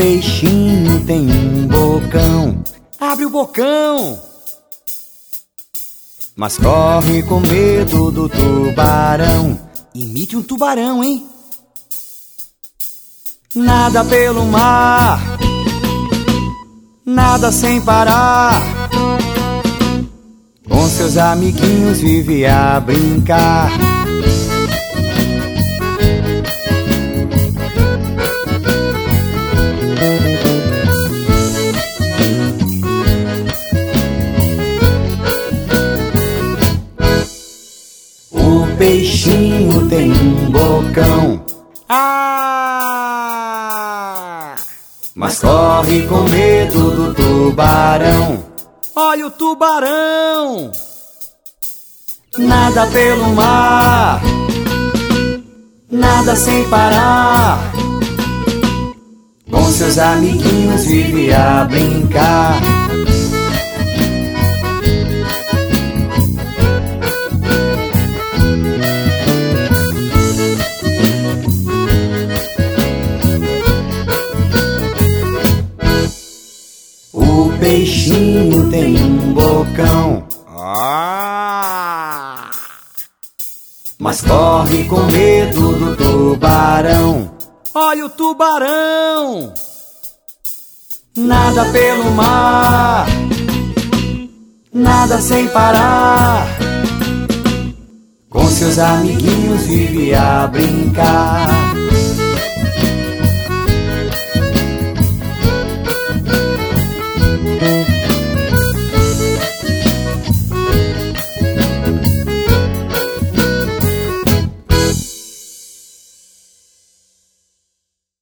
peixinho tem um bocão. Abre o bocão! Mas corre com medo do tubarão. Imite um tubarão, hein? Nada pelo mar, nada sem parar. Com seus amiguinhos vive a brincar. O peixinho tem um bocão. Mas corre com medo do tubarão. Olha o tubarão! Nada pelo mar, nada sem parar. Com seus amiguinhos vive a brincar. O peixinho tem um bocão. Mas corre com medo do tubarão. Olha o tubarão! Nada pelo mar, nada sem parar. Com seus amiguinhos vive a brincar.